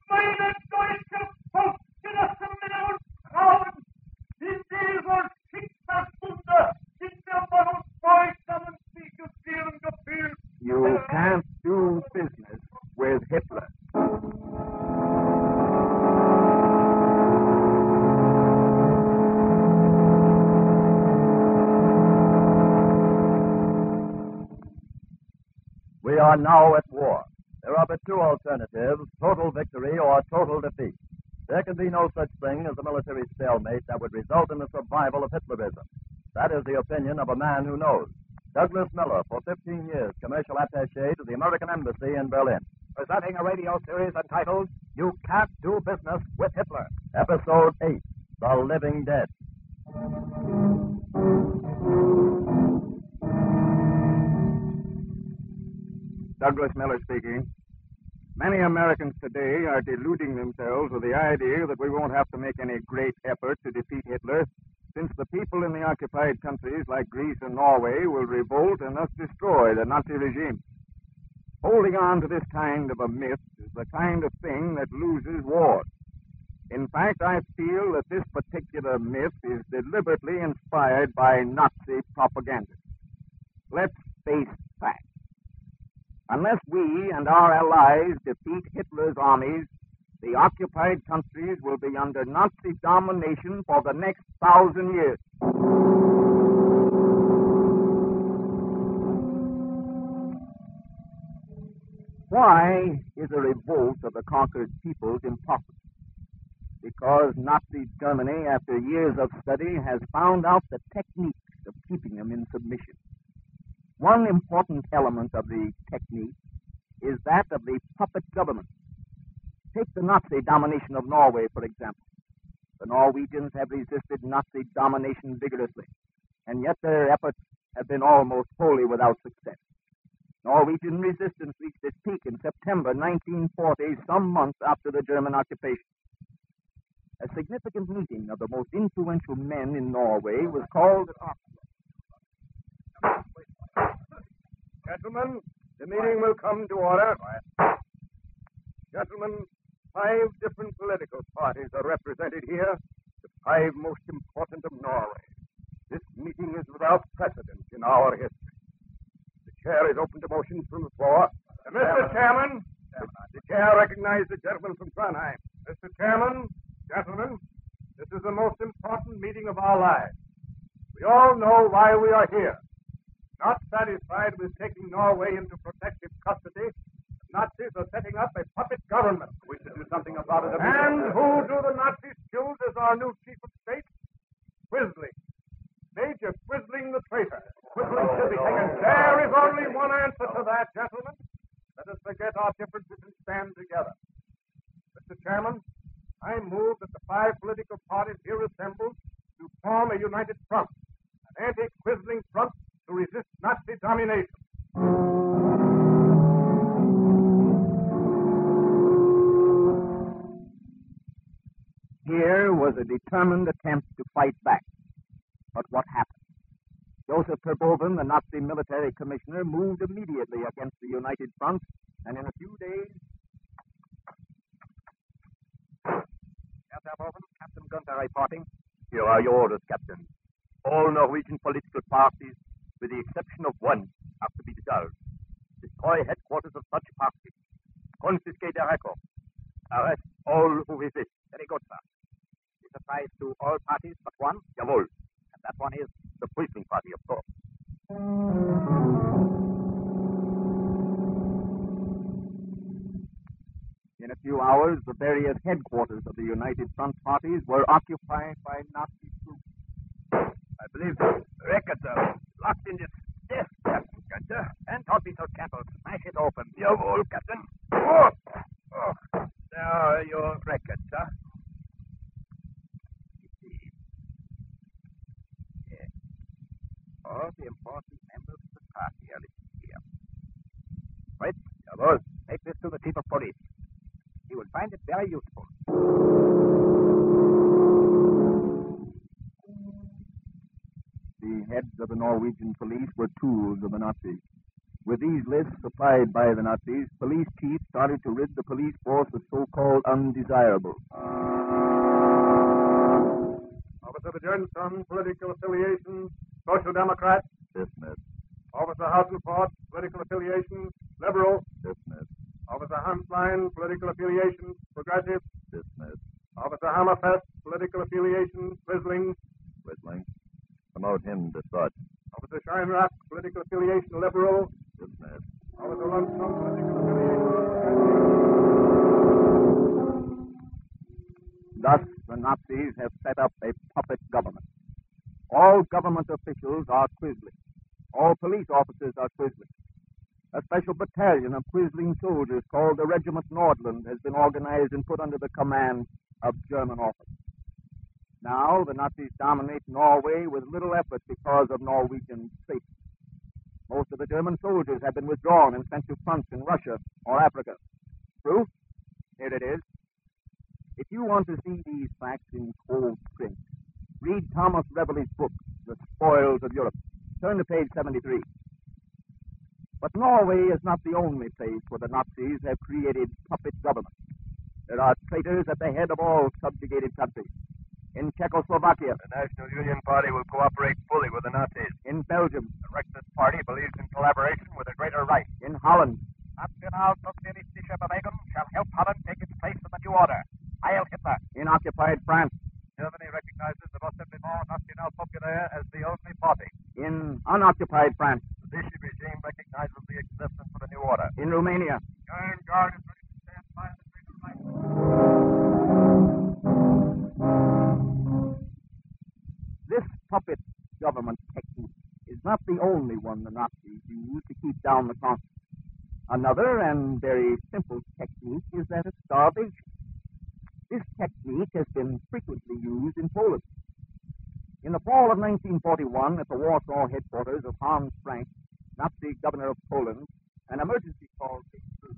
Meine deutsche volksgenossenen und Frauen, in dieser Schicksalsstunde sind wir von uns beugsamen Psychotieren gefühlt. You can't do business with Hitler. We are now at war. There are but two alternatives, total victory or total defeat. There can be no such thing as a military stalemate that would result in the survival of Hitlerism. That is the opinion of a man who knows. Douglas Miller, for 15 years, commercial attaché to the American Embassy in Berlin. Presenting a radio series entitled, You Can't Do Business with Hitler. Episode 8, The Living Dead. Douglas Miller speaking. Many Americans today are deluding themselves with the idea that we won't have to make any great effort to defeat Hitler, since the people in the occupied countries like Greece and Norway will revolt and thus destroy the Nazi regime. Holding on to this kind of a myth is the kind of thing that loses wars. In fact, I feel that this particular myth is deliberately inspired by Nazi propaganda. Let's face facts. Unless we and our allies defeat Hitler's armies, the occupied countries will be under Nazi domination for the next 1,000 years. Why is a revolt of the conquered peoples impossible? Because Nazi Germany, after years of study, has found out the techniques of keeping them in submission. One important element of the technique is that of the puppet government. Take the Nazi domination of Norway, for example. The Norwegians have resisted Nazi domination vigorously, and yet their efforts have been almost wholly without success. Norwegian resistance reached its peak in September 1940, some months after the German occupation. A significant meeting of the most influential men in Norway was called at Oslo. Gentlemen, the meeting will come to order. Gentlemen, 5 different political parties are represented here, the 5 most important of Norway. This meeting is without precedent in our history. The chair is open to motions from the floor. Mr. Chairman, the chair recognizes the gentleman from Trondheim. Mr. Chairman, gentlemen, this is the most important meeting of our lives. We all know why we are here. Not satisfied with taking Norway into protective custody, the Nazis are setting up a puppet government. We should do something about it. And who do the Nazis choose as our new chief of state? Quisling. Major Quisling the traitor. Quisling should be taken. There is only one answer to that, gentlemen. Let us forget our differences and stand together. Mr. Chairman, I move that the 5 political parties here assembled to form a united front, an anti-Quisling front to resist Nazi domination. Here was a determined attempt to fight back. But what happened? Joseph Terboven, the Nazi military commissioner, moved immediately against the United Front, and in a few days... Herr Terboven, Captain Gunther reporting. Here are your orders, Captain. All Norwegian political parties, with the exception of one, have to be dissolved. Destroy headquarters of such parties. Confiscate their records. Arrest all who resist. Very good, sir. This applies to all parties but one? Jawohl. And that one is? The Quisling party, of course. In a few hours, the various headquarters of the United Front parties were occupied by Nazi troops. I believe the records are locked in this desk, Captain Gunther. And don't be so careful. Smash it open. Jawohl, Captain. Oh. There are your records, sir. Yes. All the important members of the party are listed here. Fritz, Jawohl. take this to the chief of police. He will find it very useful. The heads of the Norwegian police were tools of the Nazis. With these lists supplied by the Nazis, police chiefs started to rid the police force of so-called undesirables. Officer Björnsson, political affiliation, Social Democrat. Dismissed. Officer Hausenfort, political affiliation, Liberal. Dismissed. Officer Hanslein, political affiliation, Progressive. Dismissed. Officer Hammerfest, political affiliation, Quisling. Whistling. Promote him to sergeant. Officer Scheinrock, political affiliation, Liberal. Dismissed. Officer Lundstrom, political affiliation, Thus, the Nazis have set up a puppet government. All government officials are Quisling. All police officers are Quisling. A special battalion of Quisling soldiers called the Regiment Nordland has been organized and put under the command of German officers. Now, the Nazis dominate Norway with little effort because of Norwegian traitors. Most of the German soldiers have been withdrawn and sent to fronts in Russia or Africa. Proof? Here it is. If you want to see these facts in cold print, read Thomas Reveley's book, The Spoils of Europe. Turn to page 73. But Norway is not the only place where the Nazis have created puppet governments. There are traitors at the head of all subjugated countries. In Czechoslovakia. The National Union Party will cooperate fully with the Nazis. In Belgium. The Rexist Party believes in collaboration with a greater right. In Holland. Nationalsozialistische Bewegung shall help Holland take its place in the new order. Heil Hitler. In occupied France. Germany recognizes the Rassemblement National Populaire as the only party. In unoccupied France. The Vichy regime recognizes the existence of the new order. In Romania. Iron Guard is ready to stand by the greater right. This puppet government technique is not the only one the Nazis use to keep down the conquerors. Another and very simple technique is that of starvation. This technique has been frequently used in Poland. In the fall of 1941, at the Warsaw headquarters of Hans Frank, Nazi governor of Poland, an emergency call came through.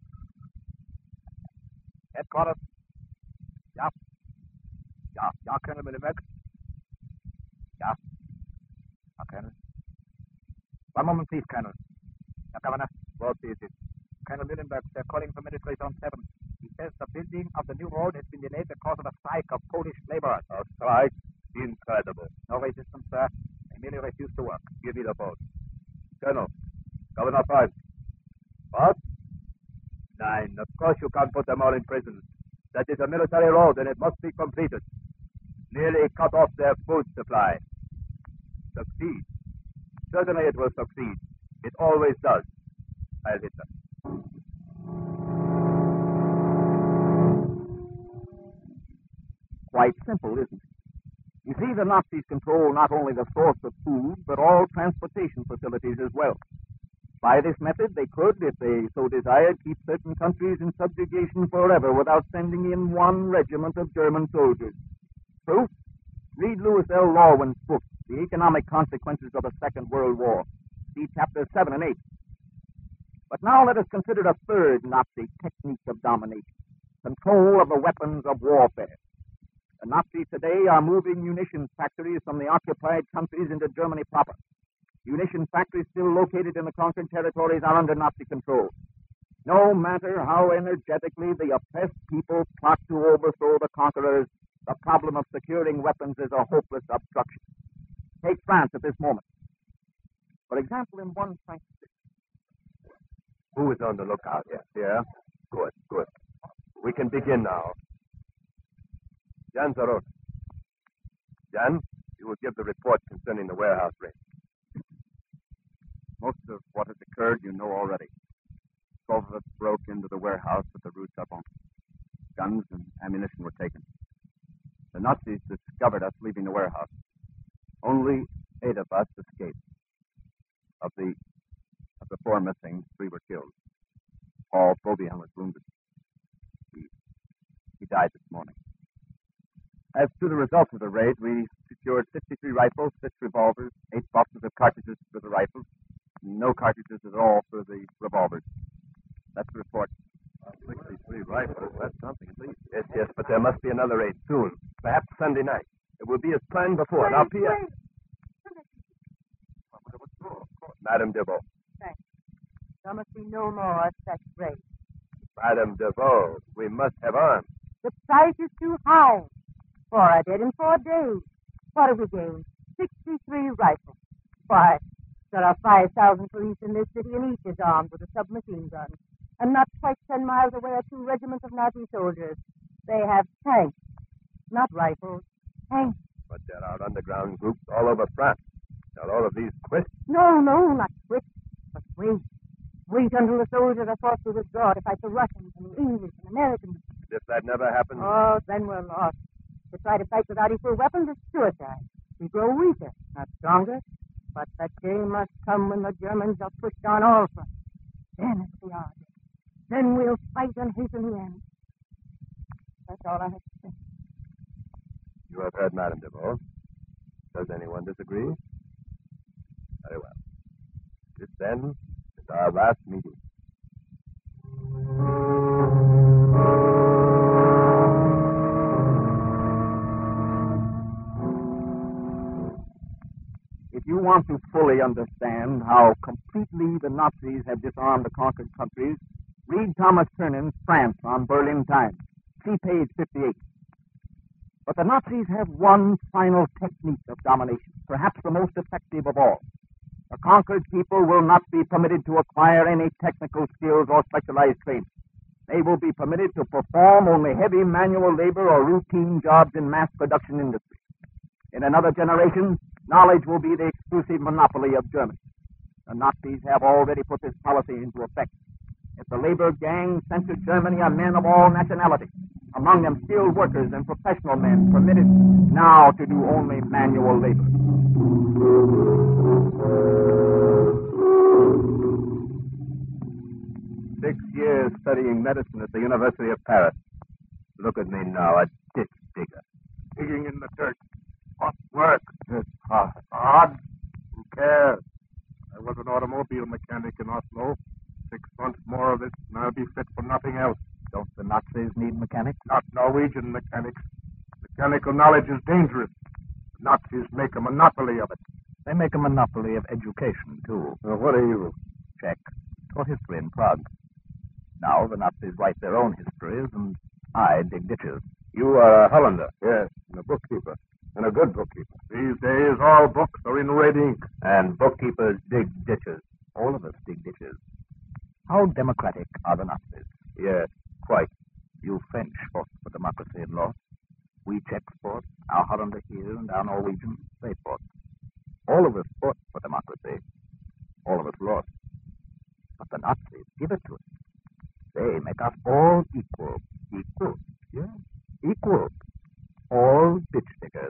Headquarters. Ja. Ja, Colonel Millenberg. Ja. Colonel. One moment, please, Colonel. Governor. What is it? Colonel Millenberg, they're calling from Military Zone 7. He says the building of the new road has been delayed because of a strike of Polish laborers. A strike? Incredible. No resistance, sir. They merely refuse to work. Give me the boat. Colonel, Governor Price. What? Nine. Of course you can't put them all in prison. That is a military road and it must be completed. Nearly cut off their food supply. Succeed. Certainly it will succeed. It always does. Heil Hitler. Quite simple, isn't it? You see, the Nazis control not only the source of food, but all transportation facilities as well. By this method, they could, if they so desired, keep certain countries in subjugation forever without sending in one regiment of German soldiers. Proof? Read Louis L. Lorwin's book, The Economic Consequences of the Second World War. See chapters 7 and 8. But now let us consider a third Nazi technique of domination, control of the weapons of warfare. The Nazis today are moving munitions factories from the occupied countries into Germany proper. Munition factories still located in the conquered territories are under Nazi control. No matter how energetically the oppressed people plot to overthrow the conquerors, the problem of securing weapons is a hopeless obstruction. Take France at this moment. For example, in one French city. Who is on the lookout here? Yeah? Good, good. We can begin now. Jan Zarot. Jan, you will give the report concerning the warehouse raid. Most of what has occurred you know already. 12 of us broke into the warehouse at the Rue Charbon. Guns and ammunition were taken. The Nazis discovered us leaving the warehouse. Only 8 of us escaped. Of the 4 missing, 3 were killed. Paul Beaubien was wounded. He died this morning. As to the results of the raid, we secured 63 rifles, 6 revolvers, 8 boxes of cartridges for the rifles, no cartridges at all for the revolvers. That's the report. 63 rifles, that's something at least. Yes, but there must be another raid soon. Perhaps Sunday night. It will be as planned before. Now, Pierre. Madame Debo. Thanks. There must be no more such race. Madame DeVoe, we must have arms. The price is too high. 4 are dead in 4 days. What have we gained? 63 rifles. Why, there are 5,000 police in this city, and each is armed with a submachine gun. And not quite 10 miles away are 2 regiments of Nazi soldiers. They have tanks, not rifles. Tanks. But there are underground groups all over France. Shall all of these quit? No, not quit, but wait. Wait until the soldiers are forced to withdraw to fight the Russians and the English and Americans. If that never happens... Oh, then we're lost. To try to fight without equal weapons is suicide. We grow weaker, not stronger. But that day must come when the Germans are pushed on all fronts. Then it's the hour. Then we'll fight and hasten the end. That's all I have to say. You have heard Madame DeVoe. Does anyone disagree? Very well. This, then, is our last meeting. If you want to fully understand how completely the Nazis have disarmed the conquered countries, read Thomas Turnan's France on Berlin Times. See page 58. But the Nazis have one final technique of domination, perhaps the most effective of all. The conquered people will not be permitted to acquire any technical skills or specialized training. They will be permitted to perform only heavy manual labor or routine jobs in mass production industry. In another generation, knowledge will be the exclusive monopoly of Germany. The Nazis have already put this policy into effect. If the labor gang sent to Germany are men of all nationalities, among them skilled workers and professional men permitted now to do only manual labor. 6 years studying medicine at the University of Paris. Look at me now, a ditch digger. Digging in the dirt. Hot work. It's hard. Hard? Who cares? I was an automobile mechanic in Oslo. 6 months more of it, and I'll be fit for nothing else. Don't the Nazis need mechanics? Not Norwegian mechanics. Mechanical knowledge is dangerous. The Nazis make a monopoly of it. They make a monopoly of education, too. What are you? Czech. Taught history in Prague. Now the Nazis write their own histories, and I dig ditches. You are a Hollander. Yes, and a bookkeeper. And a good bookkeeper. These days, all books are in red ink. And bookkeepers dig ditches. All of us dig ditches. How democratic are the Nazis? Yes, quite. You French fought for democracy and lost. We Czechs fought. Our Hollander here and our Norwegians, they fought. All of us fought for democracy. All of us lost. But the Nazis give it to us. They make us all equal. Equal? Yes, equal. All ditch diggers.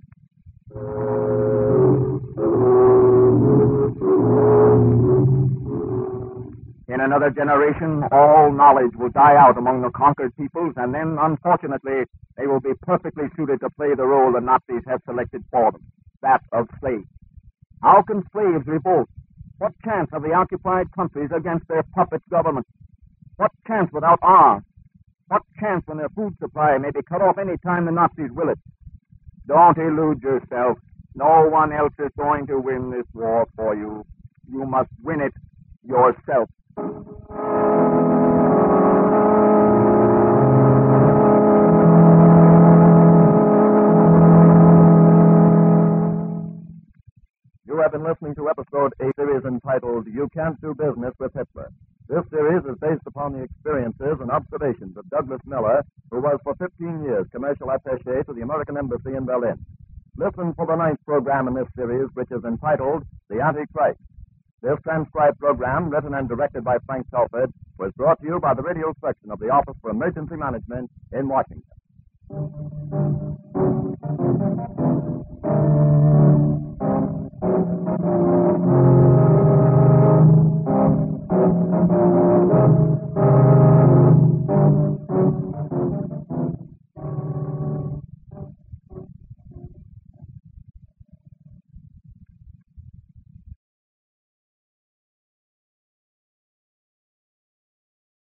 In another generation, all knowledge will die out among the conquered peoples, and then, unfortunately, they will be perfectly suited to play the role the Nazis have selected for them, that of slaves. How can slaves revolt? What chance have the occupied countries against their puppet government? What chance without arms? What chance when their food supply may be cut off any time the Nazis will it? Don't illude yourself. No one else is going to win this war for you. You must win it yourself. You have been listening to episode 8, series entitled You Can't Do Business with Hitler. This series is based upon the experiences and observations of Douglas Miller, who was for 15 years commercial attaché to the American Embassy in Berlin. Listen for the 9th program in this series, which is entitled The Antichrist. This transcribed program, written and directed by Frank Telford, was brought to you by the radio section of the Office for Emergency Management in Washington.